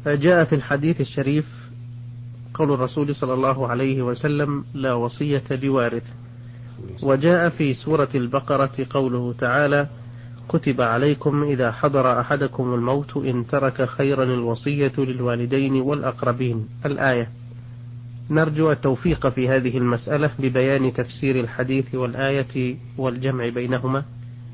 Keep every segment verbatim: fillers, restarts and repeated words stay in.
جاء في الحديث الشريف قول الرسول صلى الله عليه وسلم: لا وصية لوارث. وجاء في سورة البقرة قوله تعالى: كتب عليكم إذا حضر أحدكم الموت إن ترك خيرا الوصية للوالدين والأقربين، الآية. نرجو التوفيق في هذه المسألة ببيان تفسير الحديث والآية والجمع بينهما.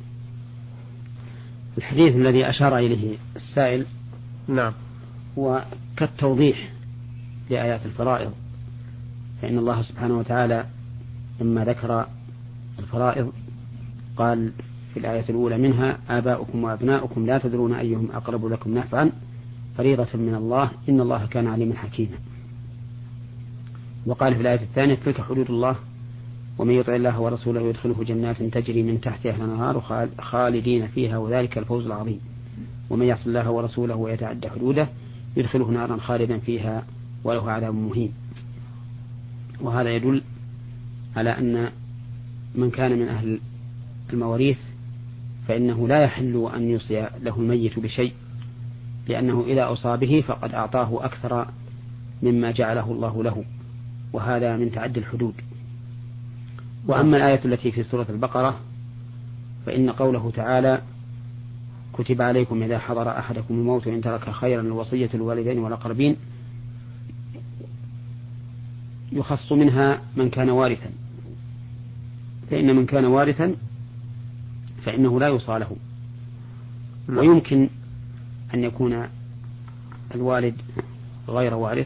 الحديث الذي أشار إليه السائل نعم هو كالتوضيح لآيات الفرائض، فإن الله سبحانه وتعالى لما ذكر الفرائض قال في الآية الأولى: منها آباؤكم وأبناؤكم لا تدرون أيهم أقرب لكم نفعا فريضة من الله إن الله كان عليما حكيما. وقال في الآية الثانية: تلك حدود الله ومن يطع الله ورسوله يدخله جنات تجري من تحتها الأنهار خالدين فيها وذلك الفوز العظيم ومن يعص الله ورسوله ويتعدى حدوده يدخله نارا خالدا فيها وله عذاب مهين. وهذا يدل على أن من كان من أهل المواريث فإنه لا يحل أن يوصي له الميت بشيء، لأنه إذا أوصى به فقد أعطاه أكثر مما جعله الله له، وهذا من تعدي الحدود. وأما الآية التي في سورة البقرة فإن قوله تعالى: كتب عليكم إذا حضر أحدكم الموت إن ترك خيرا الوصية للوالدين والأقربين، يخص منها من كان وارثا، فإن من كان وارثا فإنه لا يوصى له. ويمكن أن يكون الوالد غير وارث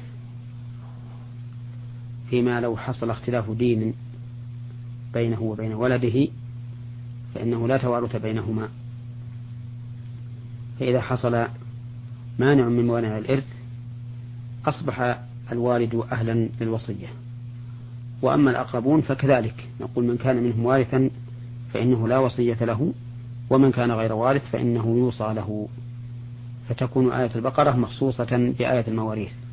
فيما لو حصل اختلاف دين بينه وبين ولده فإنه لا توارث بينهما، فإذا حصل مانع من موانع الإرث أصبح الوالد أهلا للوصية. وأما الأقربون فكذلك، نقول من كان منهم وارثا فإنه لا وصية له، ومن كان غير وارث فإنه يوصى له. فتكون آية البقرة مخصوصة بآية المواريث.